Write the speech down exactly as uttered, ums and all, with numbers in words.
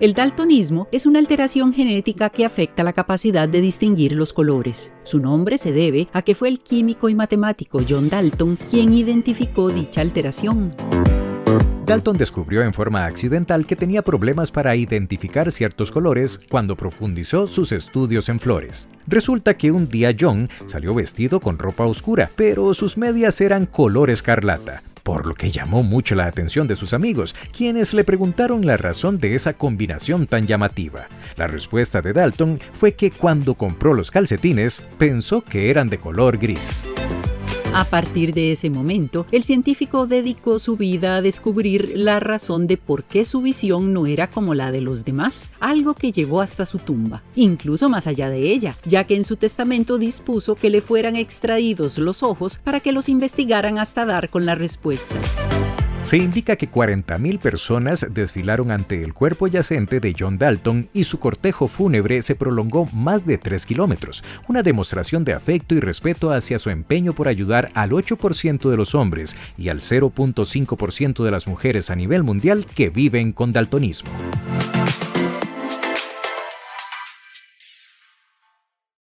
El daltonismo es una alteración genética que afecta la capacidad de distinguir los colores. Su nombre se debe a que fue el químico y matemático John Dalton quien identificó dicha alteración. Dalton descubrió en forma accidental que tenía problemas para identificar ciertos colores cuando profundizó sus estudios en flores. Resulta que un día John salió vestido con ropa oscura, pero sus medias eran color escarlata, por lo que llamó mucho la atención de sus amigos, quienes le preguntaron la razón de esa combinación tan llamativa. La respuesta de Dalton fue que cuando compró los calcetines, pensó que eran de color gris. A partir de ese momento, el científico dedicó su vida a descubrir la razón de por qué su visión no era como la de los demás, algo que llevó hasta su tumba, incluso más allá de ella, ya que en su testamento dispuso que le fueran extraídos los ojos para que los investigaran hasta dar con la respuesta. Se indica que cuarenta mil personas desfilaron ante el cuerpo yacente de John Dalton y su cortejo fúnebre se prolongó más de tres kilómetros, una demostración de afecto y respeto hacia su empeño por ayudar al ocho por ciento de los hombres y al cero punto cinco por ciento de las mujeres a nivel mundial que viven con daltonismo.